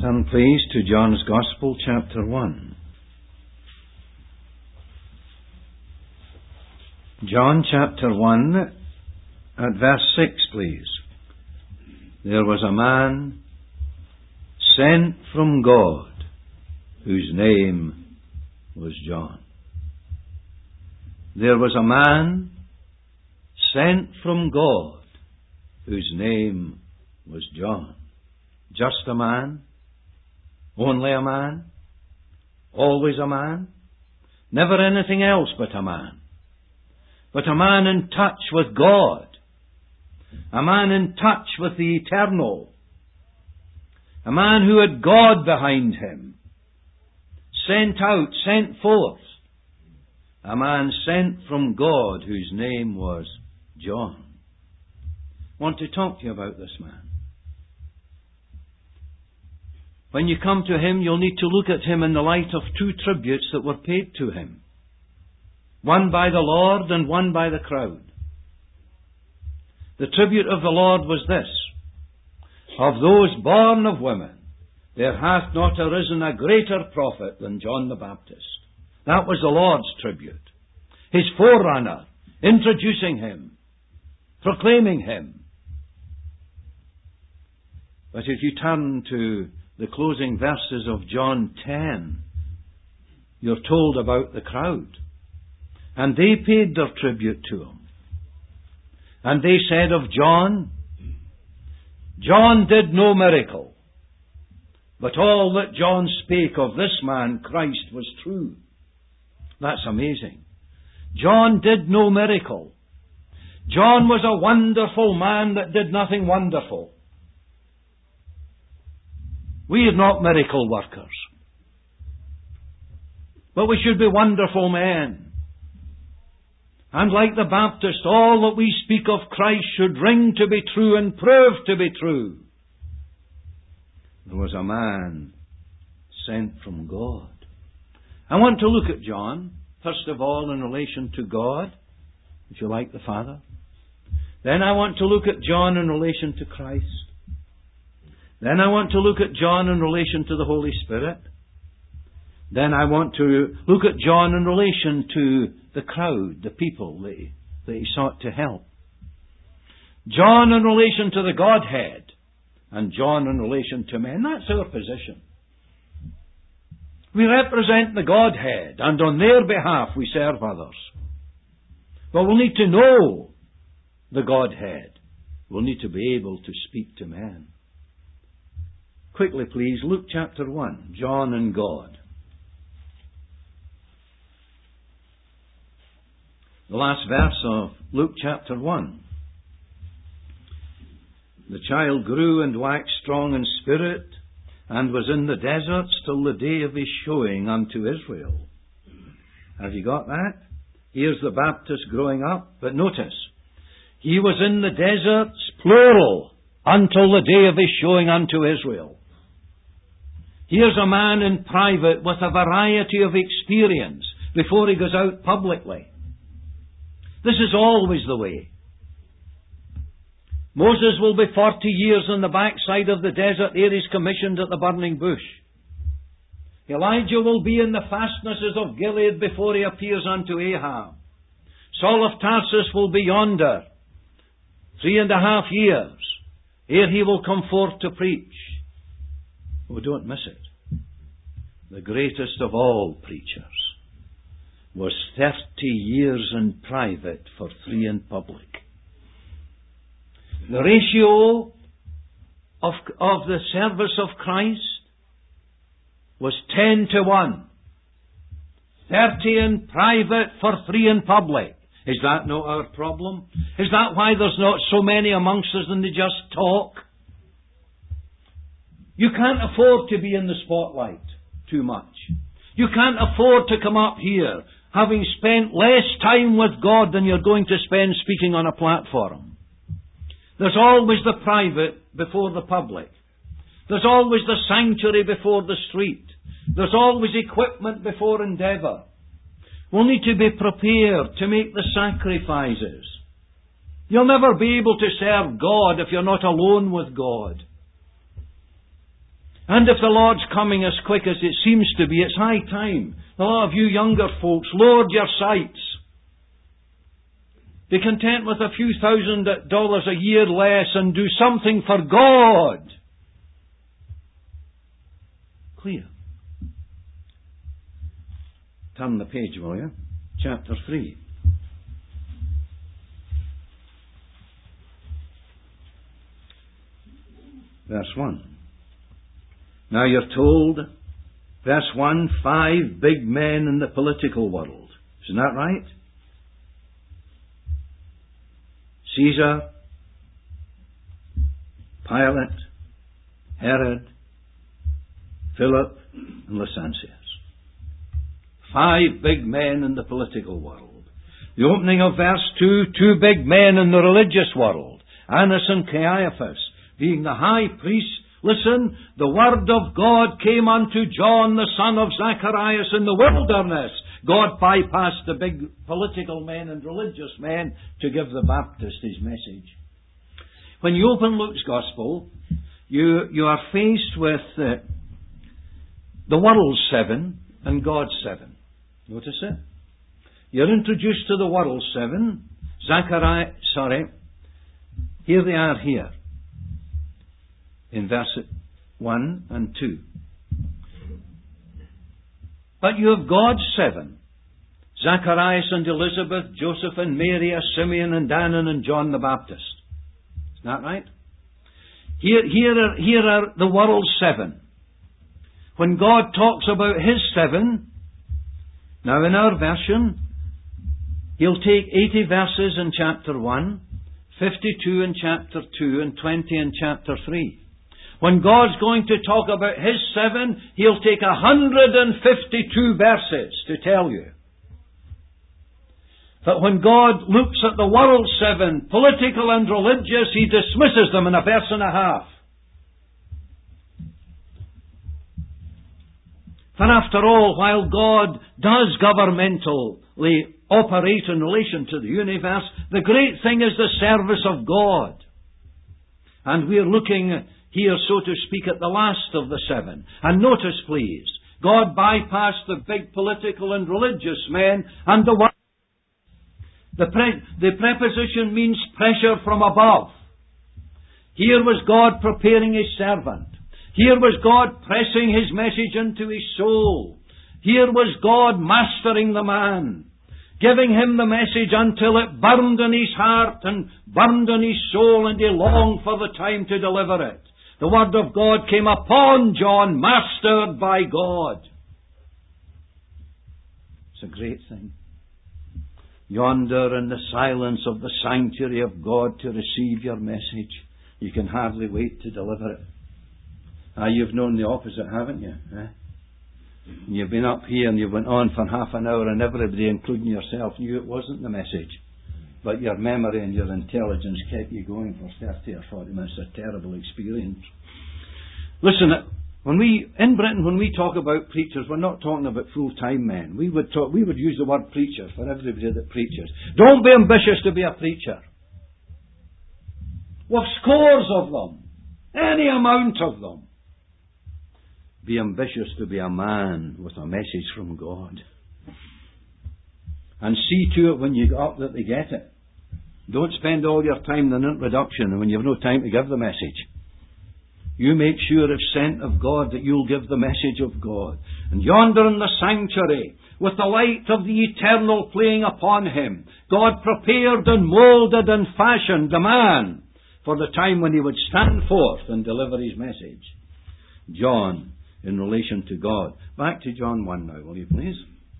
Turn please to John's Gospel, chapter 1. John chapter 1 at verse 6, please. There was a man sent from God whose name was John. There was a man sent from God whose name was John. Just a man? Only a man? Always a man? Never anything else but a man. But a man in touch with God. A man in touch with the eternal. A man who had God behind him. Sent out, sent forth. A man sent from God whose name was John. I want to talk to you about this man. When you come to him, you'll need to look at him in the light of two tributes that were paid to him. One by the Lord and one by the crowd. The tribute of the Lord was this: of those born of women, there hath not arisen a greater prophet than John the Baptist. That was the Lord's tribute. His forerunner, introducing him, proclaiming him. But if you turn to the closing verses of John 10, you're told about the crowd. And they paid their tribute to him. And they said of John, John did no miracle, but all that John spake of this man, Christ, was true. That's amazing. John did no miracle. John was a wonderful man that did nothing wonderful. We are not miracle workers. But we should be wonderful men. And like the Baptist, all that we speak of Christ should ring to be true and prove to be true. There was a man sent from God. I want to look at John, first of all, in relation to God, if you like, the Father. Then I want to look at John in relation to Christ. Then I want to look at John in relation to the Holy Spirit. Then I want to look at John in relation to the crowd, the people that he sought to help. John in relation to the Godhead, and John in relation to men. That's our position. We represent the Godhead, and on their behalf we serve others. But we'll need to know the Godhead. We'll need to be able to speak to men. Quickly, please, Luke chapter 1, John and God. The last verse of Luke chapter 1. The child grew and waxed strong in spirit, and was in the deserts till the day of his showing unto Israel. Have you got that? Here's the Baptist growing up, but notice, he was in the deserts, plural, until the day of his showing unto Israel. Here's a man in private with a variety of experience before he goes out publicly. This is always the way. Moses will be 40 years on the backside of the desert ere he's commissioned at the burning bush. Elijah will be in the fastnesses of Gilead before he appears unto Ahab. Saul of Tarsus will be yonder 3.5 years ere he will come forth to preach. Oh, don't miss it. The greatest of all preachers was 30 years in private for 3 in public. The ratio of the service of Christ was 10-1. 30 in private for 3 in public. Is that not our problem? Is that why there's not so many amongst us and they just talk? You can't afford to be in the spotlight too much. You can't afford to come up here having spent less time with God than you're going to spend speaking on a platform. There's always the private before the public. There's always the sanctuary before the street. There's always equipment before endeavour. We'll need to be prepared to make the sacrifices. You'll never be able to serve God if you're not alone with God. And if the Lord's coming as quick as it seems to be, it's high time. A lot of you younger folks, lowered your sights. Be content with a few $1,000 a year less and do something for God. Clear. Turn the page, will you? Chapter 3. Verse 1. Now you're told, verse 1, 5 big men in the political world. Isn't that right? Caesar, Pilate, Herod, Philip, and Lysanias. 5 big men in the political world. The opening of verse 2, 2 big men in the religious world. Annas and Caiaphas, being the high priests. Listen, the word of God came unto John, the son of Zacharias, in the wilderness. God bypassed the big political men and religious men to give the Baptist his message. When you open Luke's Gospel, you are faced with the world's 7 and God's 7. Notice it? You're introduced to the world's 7. Here they are here. In verse 1 and 2. But you have God's 7. Zacharias and Elizabeth, Joseph and Mary, Simeon and Anna and John the Baptist. Isn't that right? Here are the world's 7. When God talks about His 7, now in our version, He'll take 80 verses in chapter 1, 52 in chapter 2, and 20 in chapter 3. When God's going to talk about His 7, He'll take 152 verses to tell you. But when God looks at the world's 7, political and religious, He dismisses them in a verse and a half. For after all, while God does governmentally operate in relation to the universe, the great thing is the service of God. And we're looking here, so to speak, at the last of the 7. And notice, please, God bypassed the big political and religious men and the world. The preposition means pressure from above. Here was God preparing His servant. Here was God pressing His message into his soul. Here was God mastering the man, giving him the message until it burned in his heart and burned in his soul, and he longed for the time to deliver it. The Word of God came upon John, mastered by God. It's a great thing. Yonder in the silence of the sanctuary of God to receive your message. You can hardly wait to deliver it. You've known the opposite, haven't you? You've been up here and you went on for half an hour and everybody, including yourself, knew it wasn't the message. But your memory and your intelligence kept you going for 30 or 40 minutes. A terrible experience. Listen, in Britain, when we talk about preachers, we're not talking about full-time men. We would use the word preacher for everybody that preaches. Don't be ambitious to be a preacher. We've scores of them. Any amount of them. Be ambitious to be a man with a message from God. And see to it when you get up that they get it. Don't spend all your time in an introduction when you have no time to give the message. You make sure, if sent of God, that you'll give the message of God. And yonder in the sanctuary, with the light of the eternal playing upon him, God prepared and moulded and fashioned the man for the time when he would stand forth and deliver his message. John, in relation to God. Back to John 1 now, will you please?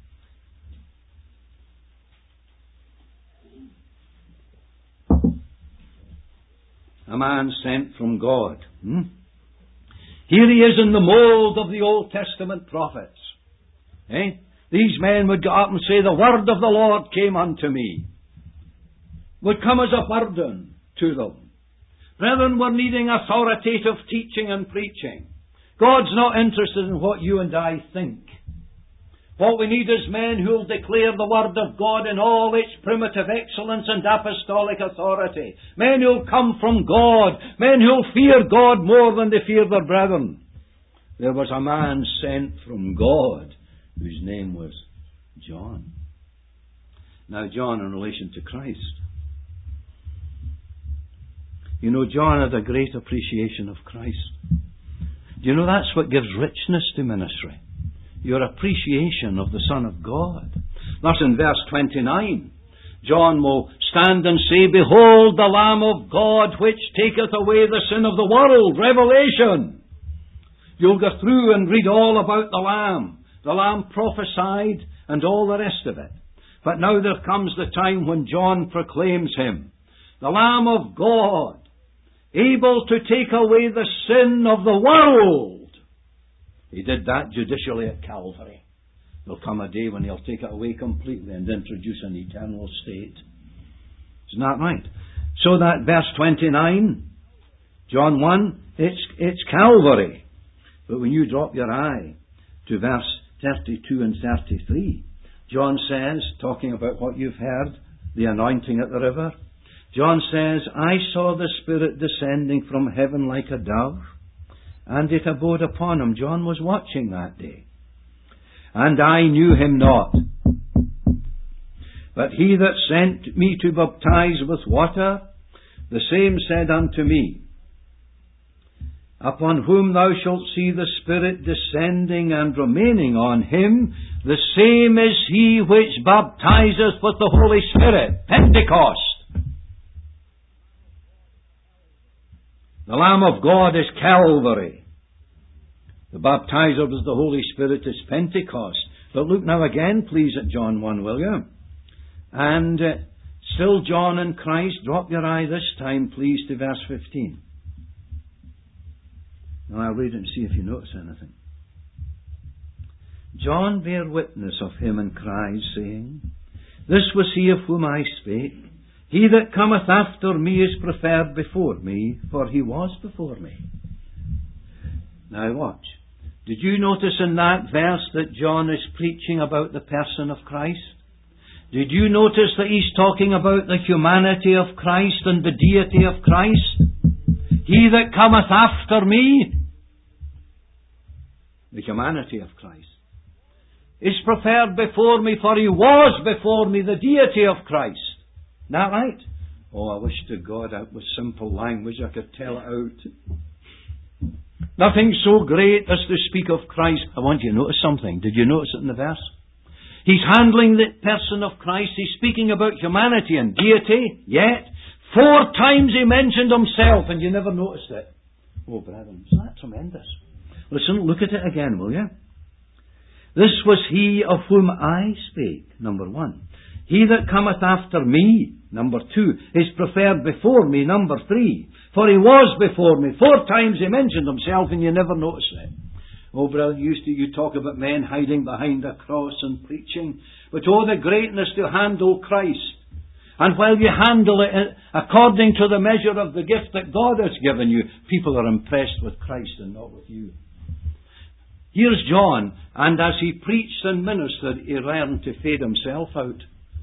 A man sent from God. Here he is in the mould of the Old Testament prophets. These men would get up and say, the word of the Lord came unto me. Would come as a burden to them. Brethren, we're needing authoritative teaching and preaching. God's not interested in what you and I think. What we need is men who will declare the Word of God in all its primitive excellence and apostolic authority. Men who will come from God. Men who will fear God more than they fear their brethren. there was a man sent from God whose name was John. Now, John in relation to Christ. You know, John had a great appreciation of Christ. Do you know that's what gives richness to ministry? Your appreciation of the Son of God. Thus in verse 29, John will stand and say, "Behold the Lamb of God, which taketh away the sin of the world." Revelation. You'll go through and read all about the Lamb. The Lamb prophesied and all the rest of it. But now there comes the time when John proclaims Him, the Lamb of God, able to take away the sin of the world. He did that judicially at Calvary. There'll come a day when He'll take it away completely and introduce an eternal state. Isn't that right? So that verse 29, John 1, it's Calvary. But when you drop your eye to verse 32 and 33, John says, talking about what you've heard, the anointing at the river, John says, "I saw the Spirit descending from heaven like a dove, and it abode upon Him." John was watching that day. "And I knew Him not. But He that sent me to baptize with water, the same said unto me, Upon whom thou shalt see the Spirit descending and remaining on Him, the same is He which baptizeth with the Holy Spirit." Pentecost. The Lamb of God is Calvary. The baptizer with the Holy Spirit is Pentecost. But look now again, please, at John 1, will you? And still John and Christ. Drop your eye this time, please, to verse 15. Now I'll read it and see if you notice anything. "John bare witness of Him and cried, saying, This was He of whom I spake. He that cometh after me is preferred before me, for He was before me." Now watch. Did you notice in that verse that John is preaching about the person of Christ? Did you notice that he's talking about the humanity of Christ and the deity of Christ? "He that cometh after me," the humanity of Christ, "is preferred before me, for He was before me," the deity of Christ. Isn't that right? Oh, I wish to God that with simple language I could tell it out. Nothing so great as to speak of Christ. I want you to notice something. Did you notice it in the verse? He's handling the person of Christ. He's speaking about humanity and deity. Yet, 4 times He mentioned Himself, and you never noticed it. Oh, brethren, isn't that tremendous? Listen, look at it again, will you? "This was He of whom I spake," number 1. "He that cometh after me," number 2, "is preferred before me," number 3. "For He was before me." 4 times He mentioned Himself, and you never noticed it. Oh, brother, you talk about men hiding behind a cross and preaching. But oh, the greatness to handle Christ. And while you handle it according to the measure of the gift that God has given you, people are impressed with Christ and not with you. Here's John, and as he preached and ministered, he learned to fade himself out.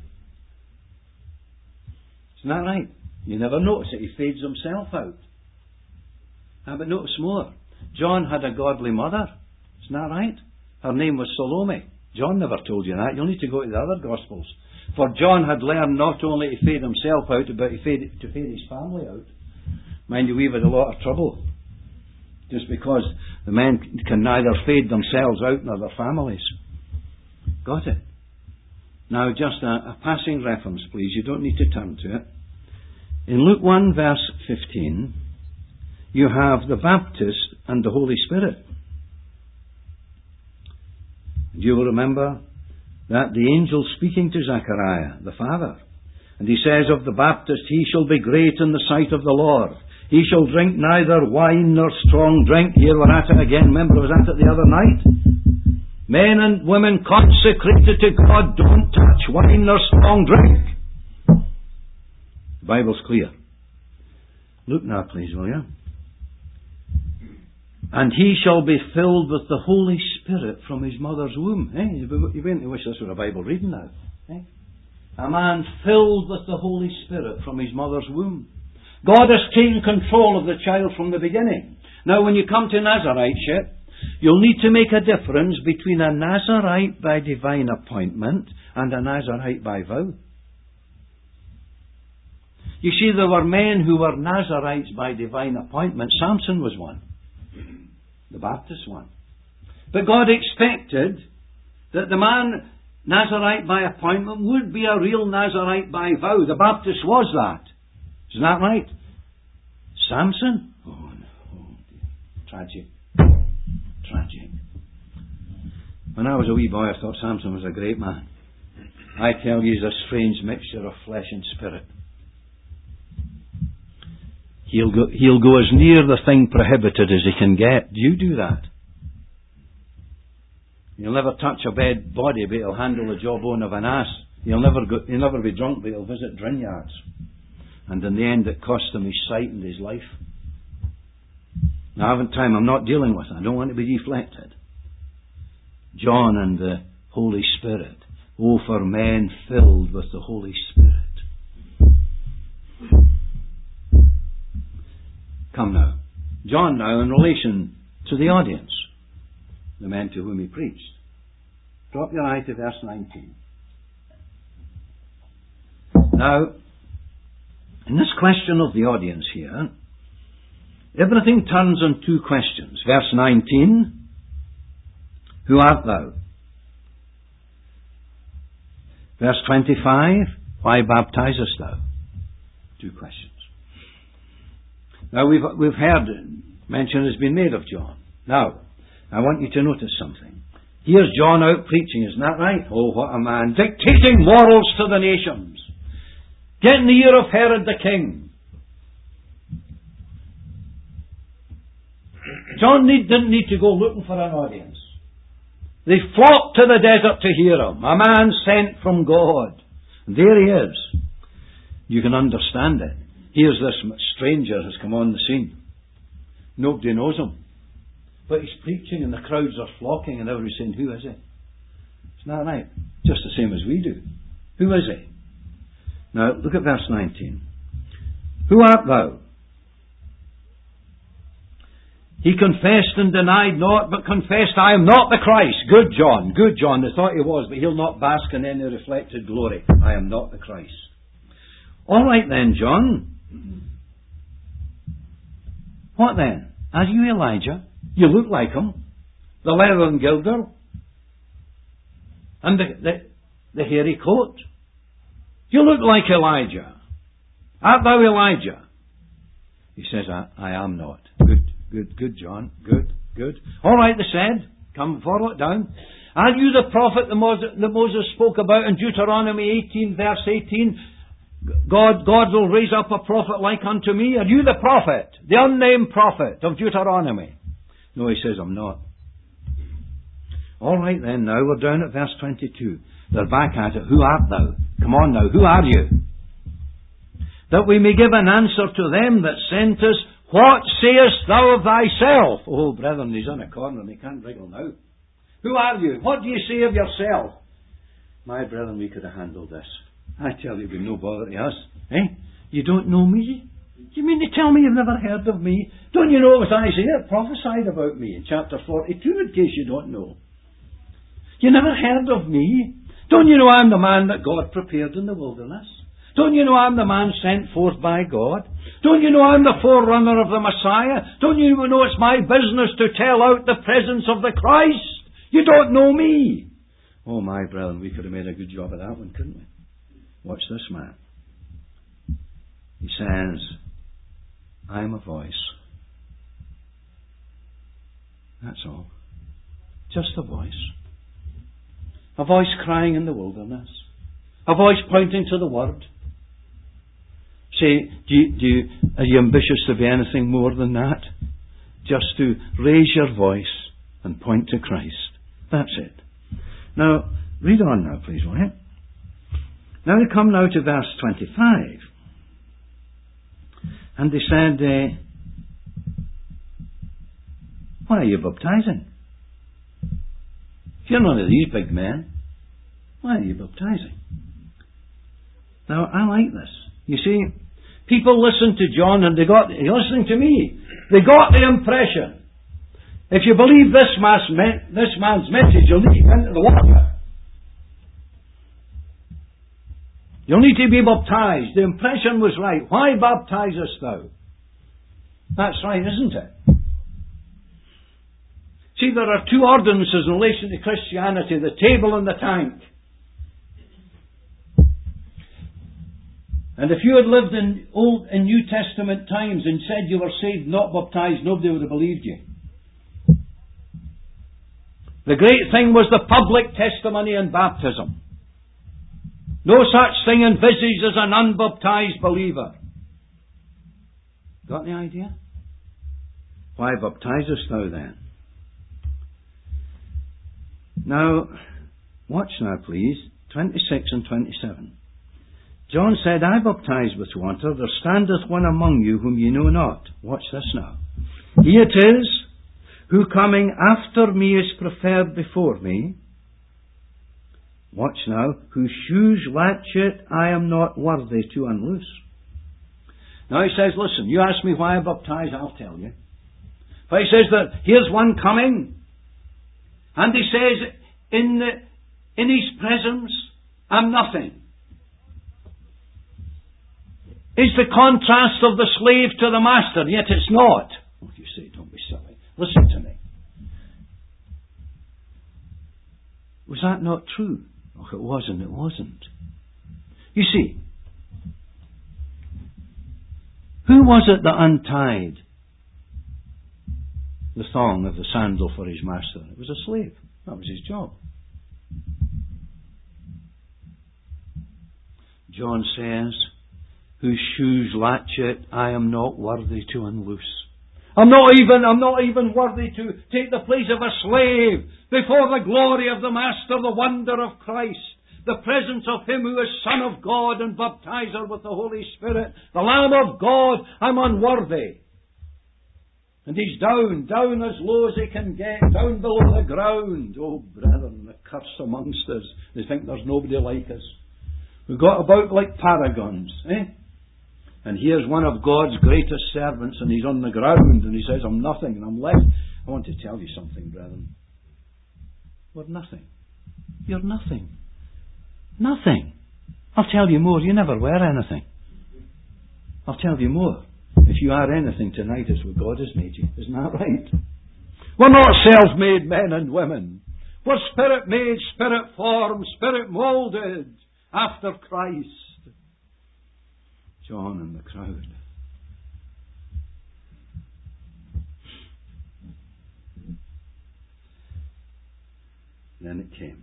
Isn't that right? You never notice it. He fades himself out. But notice more. John had a godly mother. Isn't that right? Her name was Salome. John never told you that. You'll need to go to the other Gospels. For John had learned not only to fade himself out, but to fade his family out. Mind you, we've had a lot of trouble. Just because the men can neither fade themselves out nor their families. Got it? Now, just a passing reference, please. You don't need to turn to it. In Luke 1, verse 15, you have the Baptist and the Holy Spirit. You will remember that the angel speaking to Zechariah, the father, and he says of the Baptist, "He shall be great in the sight of the Lord. He shall drink neither wine nor strong drink." Here we're at it again. Remember, I was at it the other night. Men and women consecrated to God don't touch wine nor strong drink. The Bible's clear. Look now, please, will you? "And he shall be filled with the Holy Spirit from his mother's womb." You wouldn't wish this were a Bible reading now. A man filled with the Holy Spirit from his mother's womb. God has taken control of the child from the beginning. Now when you come to Nazarite ship, You'll need to make a difference between a Nazarite by divine appointment and a Nazarite by vow. You see, there were men who were Nazarites by divine appointment. Samson was one. The Baptist one. But God expected that the man Nazarite by appointment would be a real Nazarite by vow. The Baptist was that. Isn't that right? Samson? Oh, no. Tragic. Tragic. When I was a wee boy, I thought Samson was a great man. I tell you, he's a strange mixture of flesh and spirit. He'll go as near the thing prohibited as he can get. Do you do that? He'll never touch a dead body, but he'll handle the jawbone of an ass. He'll never be drunk, but he'll visit drink yards. And in the end, it cost him his sight and his life. Now, I haven't time. I'm not dealing with it. I don't want to be deflected. John and the Holy Spirit. Oh, for men filled with the Holy Spirit. Come now. John now in relation to the audience. The men to whom he preached. Drop your eye to verse 19. Now, in this question of the audience here, everything turns on two questions. Verse 19, who art thou? Verse 25, why baptizest thou? Two questions. Now we've heard mention has been made of John. Now, I want you to notice something. Here's John out preaching, isn't that right? Oh, what a man. Dictating morals to the nations. Getting the ear of Herod the king. John didn't need to go looking for an audience. They flocked to the desert to hear him. A man sent from God. And there he is. You can understand it. Here's this stranger has come on the scene. Nobody knows him. But he's preaching and the crowds are flocking and everybody's saying, who is he? Isn't that right? Just the same as we do. Who is he? Now, look at verse 19. Who art thou? He confessed and denied not, but confessed, I am not the Christ. Good John, good John. They thought he was, but he'll not bask in any reflected glory. I am not the Christ. All right then, John. What then? Are you Elijah? You look like him. The leather and gilder. And the hairy coat. You look like Elijah. Art thou Elijah? He says, I am not. Good, John. Good. All right, they said. Come, follow it down. Are you the prophet that Moses spoke about in Deuteronomy 18, verse 18? God will raise up a prophet like unto me. Are you the prophet? The unnamed prophet of Deuteronomy? No, he says, I'm not. All right then, now we're down at verse 22. They're back at it. Who art thou? Come on now, who are you? That we may give an answer to them that sent us. What sayest thou of thyself? Oh, brethren, he's in a corner and he can't wriggle now. Who are you? What do you say of yourself? My brethren, we could have handled this. I tell you, we've no bother to us. Eh? You don't know me? You mean to tell me you've never heard of me? Don't you know it was Isaiah prophesied about me in chapter 42, in case you don't know? You never heard of me? Don't you know I'm the man that God prepared in the wilderness? Don't you know I'm the man sent forth by God? Don't you know I'm the forerunner of the Messiah? Don't you know it's my business to tell out the presence of the Christ? You don't know me. Oh, my brethren, we could have made a good job of that one, couldn't we? Watch this man. He says, I am a voice. That's all. Just a voice. A voice crying in the wilderness. A voice pointing to the Word. Say, are you ambitious to be anything more than that? Just to raise your voice and point to Christ. That's it. Now, read on now, please, will you? Now we come now to verse 25. And they said, why are you baptizing? If you're none of these big men, why are you baptizing? Now, I like this. You see, people listened to John and you're listening to me. They got the impression If you believe this man's message, you'll need to go into the water. You'll need to be baptized. The impression was right. Why baptizest thou? That's right, isn't it? See, there are two ordinances in relation to Christianity, the table and the tank. And if you had lived in Old and New Testament times and said you were saved, not baptized, nobody would have believed you. The great thing was the public testimony in baptism. No such thing envisaged as an unbaptized believer. Got the idea? Why baptizest thou then? Now, watch now please, 26 and 27. John said, I baptize with water, there standeth one among you whom ye know not. Watch this now. He it is, who coming after me is preferred before me. Watch now, whose shoes latchet I am not worthy to unloose. Now he says, listen, you ask me why I baptize, I'll tell you. But he says that here's one coming, and he says, in his presence, I'm nothing. It's the contrast of the slave to the master, yet it's not. Oh, you say, don't be silly. Listen to me. Was that not true? Oh, it wasn't, it wasn't. You see, who was it that untied the thong of the sandal for his master? It was a slave. That was his job. John says, whose shoes latchet I am not worthy to unloose. I'm not even worthy to take the place of a slave before the glory of the Master, the wonder of Christ, the presence of Him who is Son of God and baptizer with the Holy Spirit, the Lamb of God. I'm unworthy. And He's down as low as He can get, down below the ground. Oh, brethren, the curse amongst us. They think there's nobody like us. We've got about like paragons, eh? And here's one of God's greatest servants, and he's on the ground, and he says, I'm nothing, and I'm left. I want to tell you something, brethren. We're nothing. You're nothing. Nothing. I'll tell you more. You never were anything. I'll tell you more. If you are anything tonight, it's what God has made you. Isn't that right? We're not self-made men and women. We're spirit-made, spirit-formed, spirit-molded after Christ. John and the crowd. Then it came.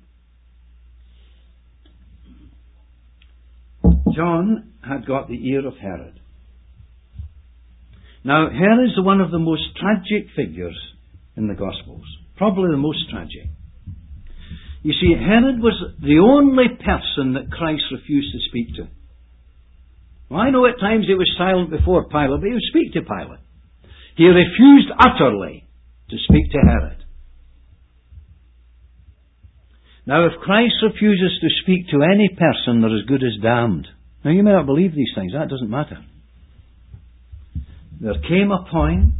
John had got the ear of Herod. Now, Herod is one of the most tragic figures in the Gospels. Probably the most tragic. You see, Herod was the only person that Christ refused to speak to. Well, I know at times he was silent before Pilate, but he would speak to Pilate. He refused utterly to speak to Herod. Now, if Christ refuses to speak to any person, they're as good as damned. Now, you may not believe these things. That doesn't matter. There came a point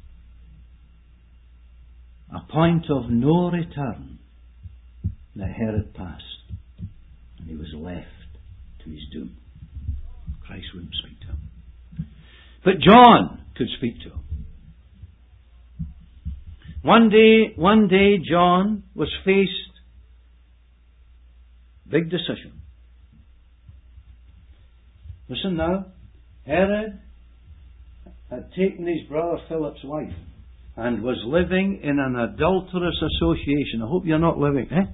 of no return that Herod passed, and he was left to his doom. Christ wouldn't speak to him. But John could speak to him. One day John was faced big decision. Listen now, Herod had taken his brother Philip's wife and was living in an adulterous association. I hope you're not living, eh?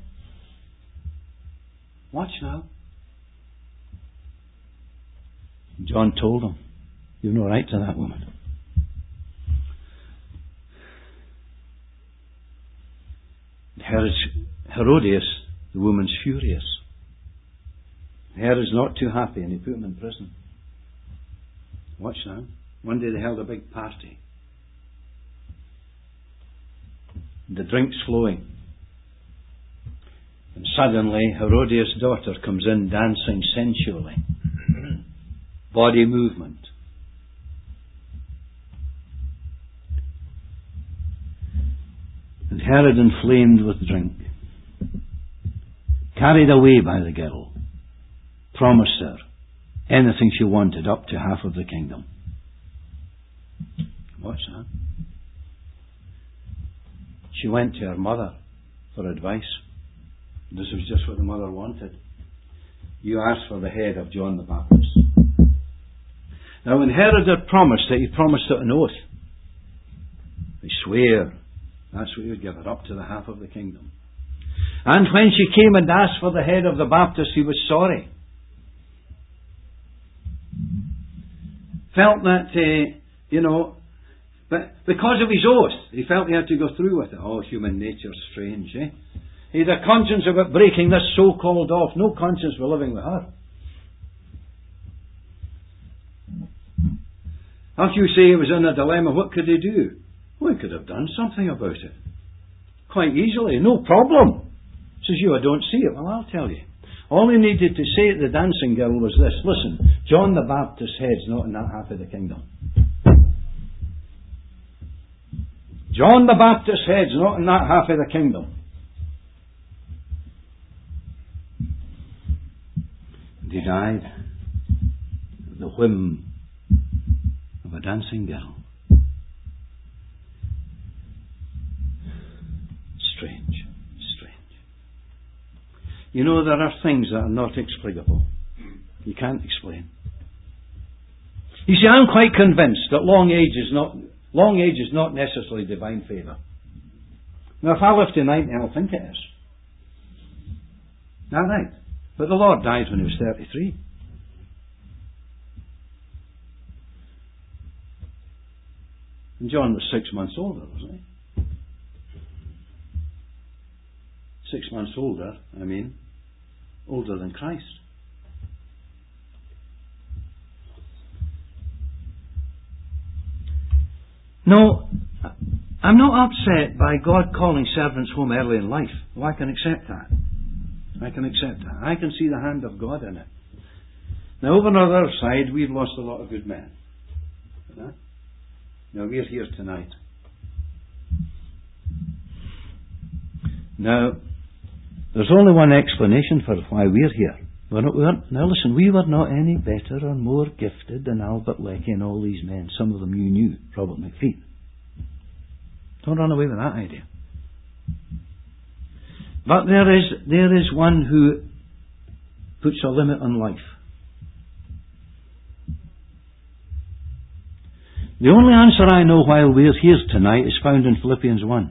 Watch now. John told him, you've no right to that woman. Herodias, the woman's furious. Herod's not too happy, and he put him in prison. Watch now. One day they held a big party. The drink's flowing. And suddenly Herodias' daughter comes in dancing sensually. Body movement. Herod, inflamed with drink, carried away by the girl, promised her anything she wanted, up to half of the kingdom. What's that? She went to her mother for advice. This was just what the mother wanted. You asked for the head of John the Baptist. Now, when Herod had promised it, he promised it an oath. He swore that's what he would give her, up to the half of the kingdom. And when she came and asked for the head of the Baptist, he was sorry. Felt that, but because of his oath, he felt he had to go through with it. Oh, human nature's strange, eh? He had a conscience about breaking this so-called off. No conscience for living with her. If you say he was in a dilemma, what could he do? Well, he could have done something about it. Quite easily, no problem. Says you, I don't see it. Well, I'll tell you. All he needed to say to the dancing girl was this: listen, John the Baptist's head's not in that half of the kingdom. John the Baptist's head's not in that half of the kingdom. And he died at the whim of a dancing girl. Strange. You know, there are things that are not explicable. You can't explain. You see, I'm quite convinced that long age is not necessarily divine favour. Now, if I live to 90, I'll think it is. All right. But the Lord died when he was 33. And John was 6 months older, wasn't he? 6 months older, older than Christ. No, I'm not upset by God calling servants home early in life. Well, I can accept that. I can see the hand of God in it. Now, over on the other side, we've lost a lot of good men. Now, we're here tonight. Now, there's only one explanation for why we're here. Now listen, we were not any better or more gifted than Albert Lecky and all these men. Some of them you knew, Robert McFeet. Don't run away with that idea. But there is one who puts a limit on life. The only answer I know while we're here tonight is found in Philippians 1.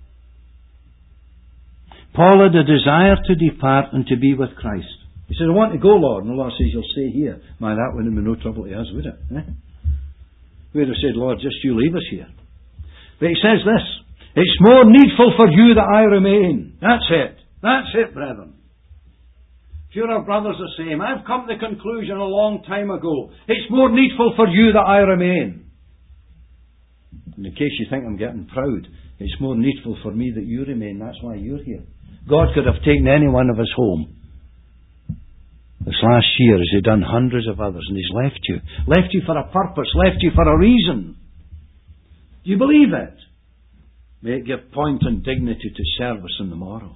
Paul had a desire to depart and to be with Christ. He said, I want to go, Lord. And the Lord says, you'll stay here. My, that wouldn't be no trouble to us, would it? We'd have said, Lord, just you leave us here. But he says this: it's more needful for you that I remain. That's it, brethren. If you're our brothers the same, I've come to the conclusion a long time ago, it's more needful for you that I remain. And in case you think I'm getting proud, it's more needful for me that you remain. That's why you're here. God could have taken any one of us home this last year, as He'd done hundreds of others, and He's left you. Left you for a purpose, left you for a reason. Do you believe it? May it give point and dignity to service in the morrow.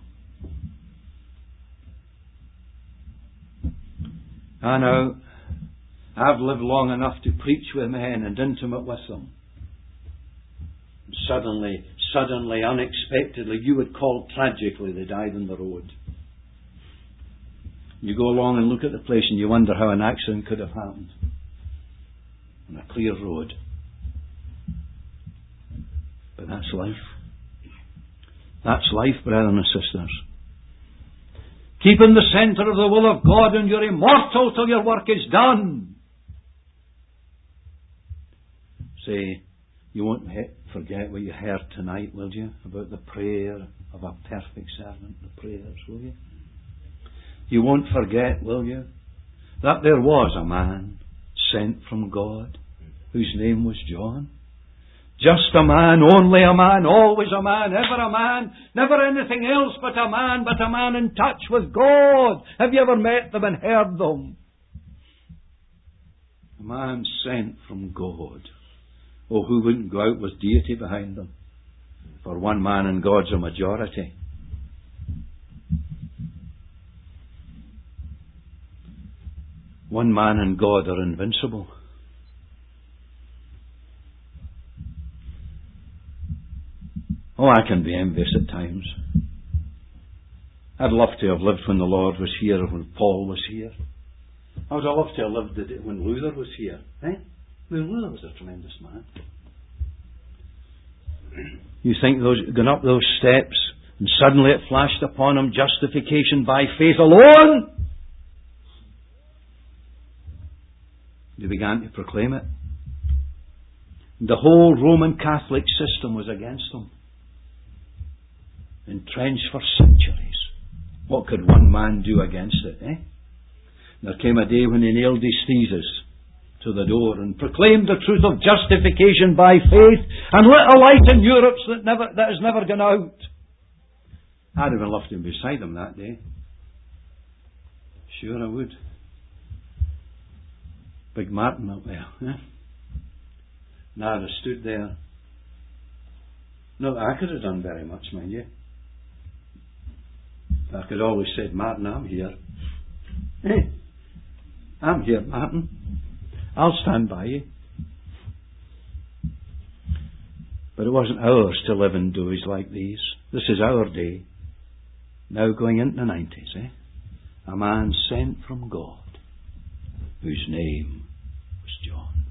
I know I've lived long enough to preach with men and intimate with them. Suddenly, unexpectedly, you would call tragically, they died on the road. You go along and look at the place and you wonder how an accident could have happened on a clear road. But that's life. That's life, brethren and sisters. Keep in the centre of the will of God, and you're immortal till your work is done. Say, you won't forget what you heard tonight, will you? About the prayer of a perfect servant, the prayers, will you? You won't forget, will you, that there was a man sent from God whose name was John? Just a man, only a man, always a man, ever a man, never anything else but a man in touch with God. Have you ever met them and heard them? A man sent from God. Oh, who wouldn't go out with deity behind them? For one man and God's a majority. One man and God are invincible. Oh, I can be envious at times. I'd love to have lived when the Lord was here, or when Paul was here. I would have loved to have lived the day when Luther was here. Luther was a tremendous man. You think going up those steps, and suddenly it flashed upon him, justification by faith alone. They began to proclaim it. The whole Roman Catholic system was against them. Entrenched for centuries. What could one man do against it, There came a day when he nailed his thesis to the door and proclaimed the truth of justification by faith and lit a light in Europe that has never gone out. I'd have loved him beside him that day. Sure I would. Big Martin up there. Now I stood there. No, I could have done very much, mind you. I could always say, Martin, I'm here. I'm here, Martin. I'll stand by you. But it wasn't ours to live in days like these. This is our day. Now going into the 90s, A man sent from God, whose name was John.